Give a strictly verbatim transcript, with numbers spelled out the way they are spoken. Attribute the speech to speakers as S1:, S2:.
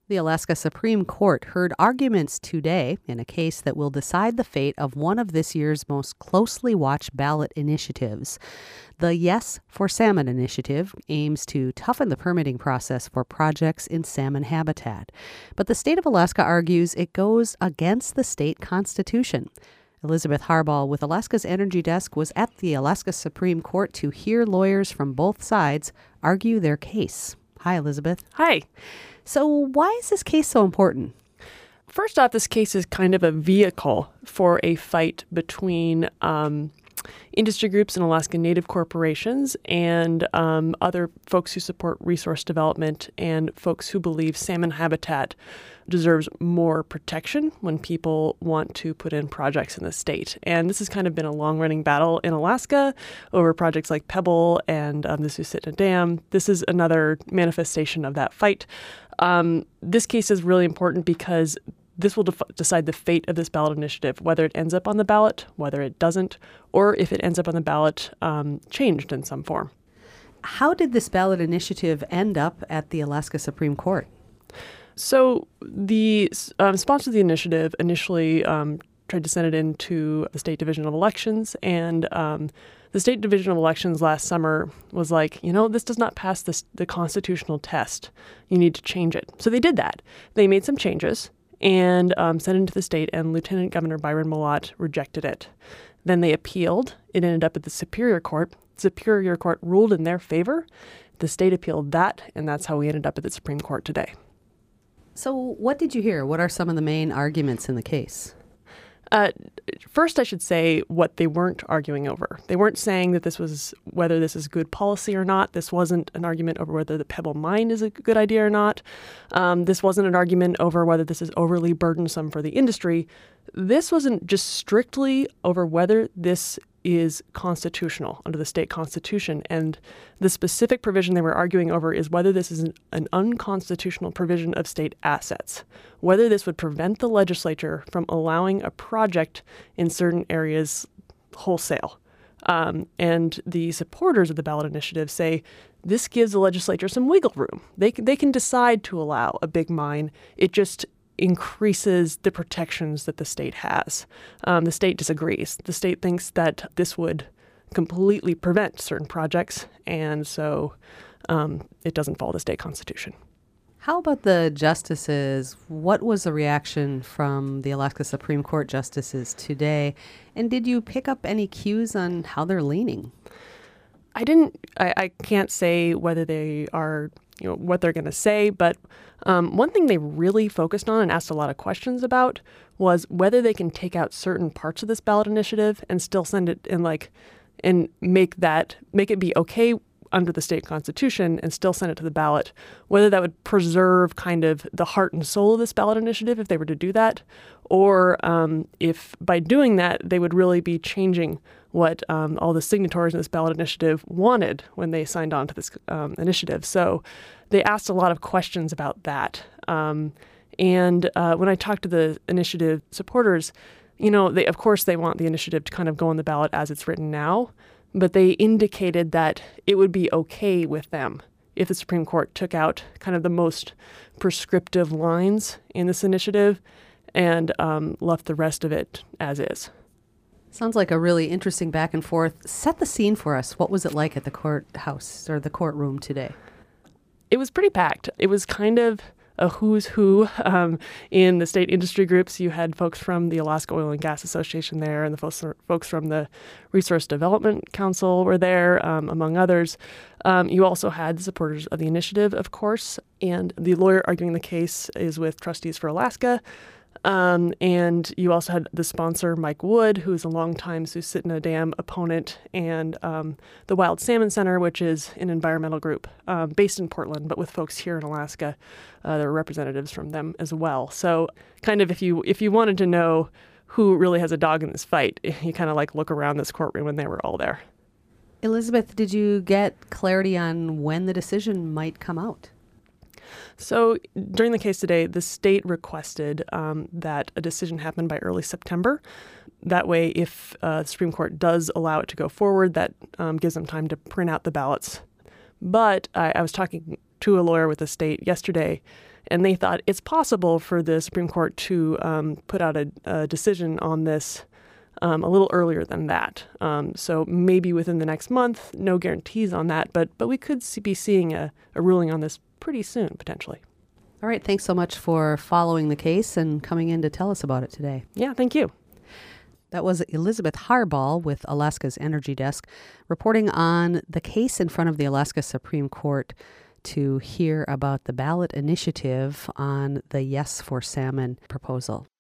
S1: The Alaska Supreme Court heard arguments today in a case that will decide the fate of one of this year's most closely watched ballot initiatives. The Yes for Salmon initiative aims to toughen the permitting process for projects in salmon habitat. But the state of Alaska argues it goes against the state constitution. Elizabeth Harbaugh with Alaska's Energy Desk was at the Alaska Supreme Court to hear lawyers from both sides argue their case. Hi, Elizabeth.
S2: Hi.
S1: So why is this case so important?
S2: First off, this case is kind of a vehicle for a fight between um, industry groups and Alaska Native corporations and um, other folks who support resource development and folks who believe salmon habitat deserves more protection when people want to put in projects in the state. And this has kind of been a long-running battle in Alaska over projects like Pebble and um, the Susitna Dam. This is another manifestation of that fight. Um, this case is really important because this will def- decide the fate of this ballot initiative, whether it ends up on the ballot, whether it doesn't, or if it ends up on the ballot um, changed in some form.
S1: How did this ballot initiative end up at the Alaska Supreme Court?
S2: So the um, sponsor of the initiative initially um, tried to send it into the State Division of Elections, and um, the State Division of Elections last summer was like, you know, this does not pass this, the constitutional test. You need to change it. So they did that. They made some changes and um, sent it into the state, and Lieutenant Governor Byron Mallott rejected it. Then they appealed. It ended up at the Superior Court. The Superior Court ruled in their favor. The state appealed that, and that's how we ended up at the Supreme Court today.
S1: So what did you hear? What are some of the main arguments in the case?
S2: Uh, first, I should say what they weren't arguing over. They weren't saying that this was whether this is good policy or not. This wasn't an argument over whether the Pebble mine is a good idea or not. Um, this wasn't an argument over whether this is overly burdensome for the industry. This wasn't just strictly over whether this is constitutional under the state constitution. And the specific provision they were arguing over is whether this is an, an unconstitutional provision of state assets, whether this would prevent the legislature from allowing a project in certain areas wholesale. Um, and the supporters of the ballot initiative say this gives the legislature some wiggle room. They, they can decide to allow a big mine. It just increases the protections that the state has. Um, the state disagrees. The state thinks that this would completely prevent certain projects, and so um, it doesn't follow the state constitution.
S1: How about the justices? What was the reaction from the Alaska Supreme Court justices today? And did you pick up any cues on how they're leaning?
S2: I didn't, I, I can't say whether they are, you know, what they're going to say, but um, one thing they really focused on and asked a lot of questions about was whether they can take out certain parts of this ballot initiative and still send it in like, and make that, make it be okay under the state constitution and still send it to the ballot, whether that would preserve kind of the heart and soul of this ballot initiative if they were to do that, or um, if by doing that, they would really be changing what um, all the signatories in this ballot initiative wanted when they signed on to this um, initiative. So they asked a lot of questions about that. Um, and uh, when I talked to the initiative supporters, you know, they, of course, they want the initiative to kind of go on the ballot as it's written now, but they indicated that it would be okay with them if the Supreme Court took out kind of the most prescriptive lines in this initiative and um, left the rest of it as is.
S1: Sounds like a really interesting back and forth. Set the scene for us. What was it like at the courthouse or the courtroom today?
S2: It was pretty packed. It was kind of a who's who um, in the state industry groups. You had folks from the Alaska Oil and Gas Association there, and the folks, folks from the Resource Development Council were there, um, among others. Um, you also had the supporters of the initiative, of course, and the lawyer arguing the case is with Trustees for Alaska. Um, and you also had the sponsor, Mike Wood, who is a longtime Susitna Dam opponent, and um, the Wild Salmon Center, which is an environmental group um, based in Portland, but with folks here in Alaska. Uh, there were representatives from them as well. So kind of if you if you wanted to know who really has a dog in this fight, you kind of like look around this courtroom when they were all there.
S1: Elizabeth, did you get clarity on when the decision might come out?
S2: So during the case today, the state requested um, that a decision happen by early September. That way, if uh, the Supreme Court does allow it to go forward, that um, gives them time to print out the ballots. But I, I was talking to a lawyer with the state yesterday, And they thought it's possible for the Supreme Court to um, put out a, a decision on this um, a little earlier than that. Um, so maybe within the next month, no guarantees on that, but but we could see, be seeing a, a ruling on this pretty soon, potentially.
S1: All right. Thanks so much for following the case and coming in to tell us about it today.
S2: Yeah, thank you.
S1: That was Elizabeth Harbaugh with Alaska's Energy Desk reporting on the case in front of the Alaska Supreme Court to hear about the ballot initiative on the Yes for Salmon proposal.